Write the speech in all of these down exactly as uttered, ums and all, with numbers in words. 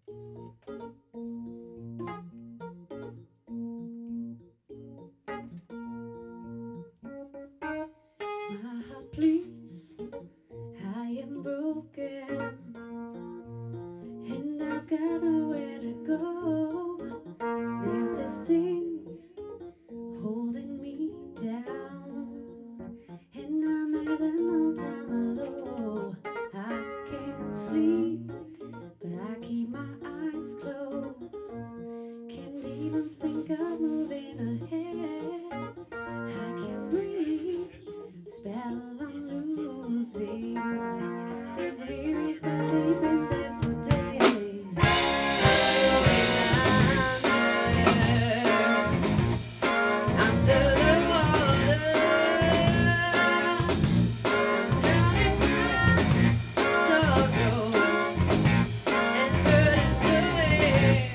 My heart bleeds, I am broken, and I've got nowhere to go. There's this thing holding me down, and I'm at an all-time low. I can't sleep, but I keep my eyes closed. Can't even think of moving ahead. I can't breathe. This battle I'm losing. These weary body been there for days. Under the water, drowning my sorrow and burdens away.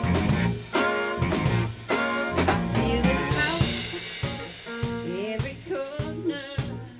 I feel this house, every corner,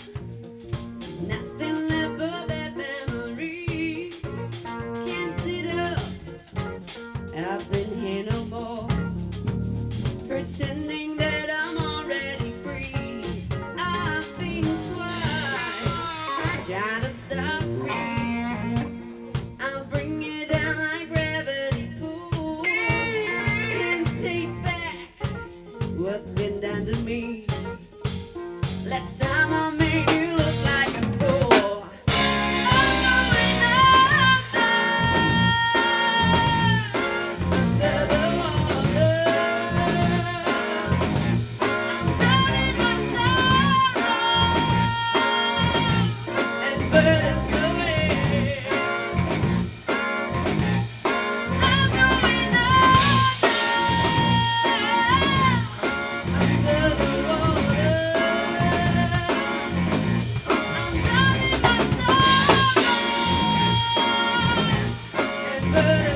nothing left but bad memories. Can't sit up, I've been here no more, pretending that I'm already free. I've been twice trying to stop me. I'll bring you down like gravity pulls. Can't take back what's been done to me. Last time I made you look like a fool. I'm going under, under the water. I'm drowning my sorrow and burdens away. I'm going under, under the water. I'm drowning my sorrow and burdens